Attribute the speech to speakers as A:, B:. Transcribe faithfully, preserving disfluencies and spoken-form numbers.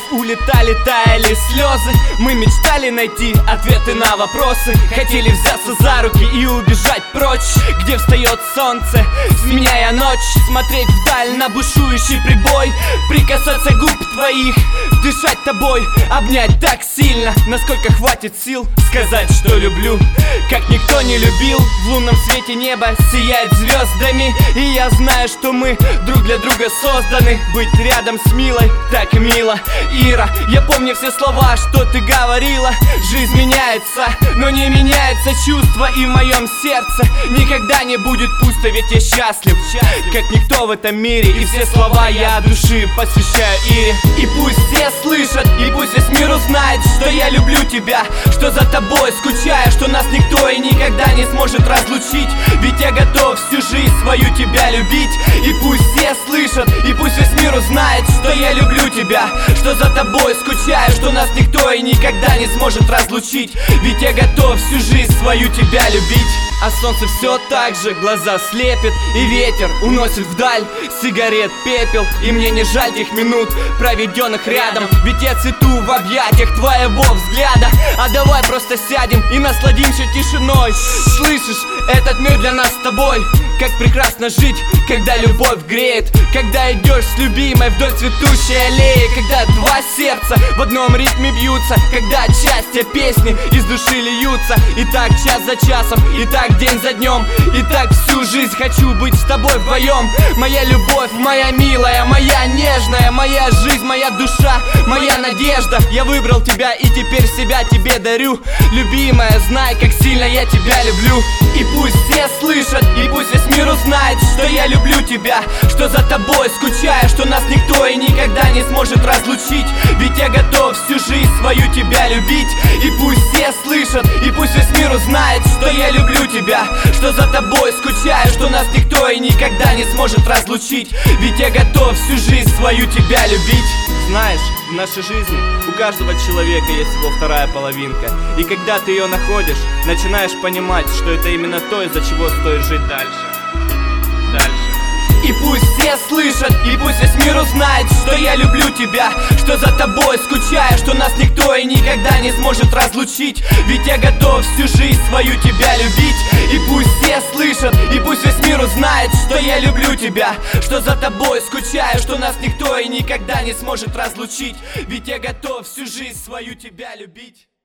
A: улетали, таяли слезы. Мы мечтали найти ответы на вопросы. Хотели взяться за руки и убежать прочь, где встает солнце, сменяя ночь. Смотреть вдаль на бушующий прибой, прикасаться губ твоих, дышать тобой, обнять так сильно, насколько хватит сил сказать, что люблю. Как никто не любил, в лунном свете небо сияет звездами. И я знаю, что мы друг для друга созданы. Быть рядом с милой так мило. Ира, я помню все слова, что ты говорила. Жизнь меняется, но не меняется чувство. И в моем сердце никогда не будет пусто, ведь я счастлив, как никто в этом мире. И все слова я от души посвящаю Ире. И пусть все слышат, и пусть весь мир узнает, что я люблю тебя, что за тобой скучаю, что нас никто и никогда не сможет разлучить. Ведь я готов всю жизнь свою тебя любить. И пусть все слышат, и пусть весь мир узнает, что я люблю тебя, что за тобой скучаю, что нас никто и никогда не сможет разлучить. Ведь я готов всю жизнь свою тебя любить. А солнце все так же глаза слепит, и ветер уносит вдаль сигарет пепел. И мне не жаль тех минут, проведенных рядом, ведь я цвету в объятиях твоего взгляда. А давай просто сядем и насладимся тишиной. Слышишь, этот мир для нас с тобой. Как прекрасно жить, когда любовь греет, когда идешь с любимой вдоль цветущей аллеи, когда два сердца в одном ритме бьются, когда от счастья песни из души льются. И так час за часом, и так день за днем, и так всю жизнь хочу быть с тобой вдвоем. Моя любовь, моя милая, моя нежная, моя жизнь, моя душа, моя надежда. Я выбрал тебя и теперь себя тебе дарю. Любимая, знай, как сильно я тебя люблю. И пусть все слышат, и пусть весь мир узнает, что я люблю тебя, что за тобой скучаю, что нас никто и никогда не сможет разлучить. Ведь я готов всю жизнь свою тебя любить. И пусть все слышат, и пусть весь мир узнает, что я люблю тебя, что за тобой скучаю, что нас никто и никогда не сможет разлучить. Ведь я готов всю жизнь свою тебя любить. Знаешь, в нашей жизни у каждого человека есть его вторая половинка. И когда ты ее находишь, начинаешь понимать, что это именно то, из-за чего стоит жить дальше. Дальше. И пусть все слышат, и пусть весь мир узнает, что я люблю тебя, что за тобой скучаю, что нас никто и никогда не сможет разлучить. Ведь я готов всю жизнь свою тебя любить. И пусть все слышат, и пусть весь мир узнает, что я люблю тебя, что за тобой скучаю, что нас никто и никогда не сможет разлучить. Ведь я готов всю жизнь свою тебя любить.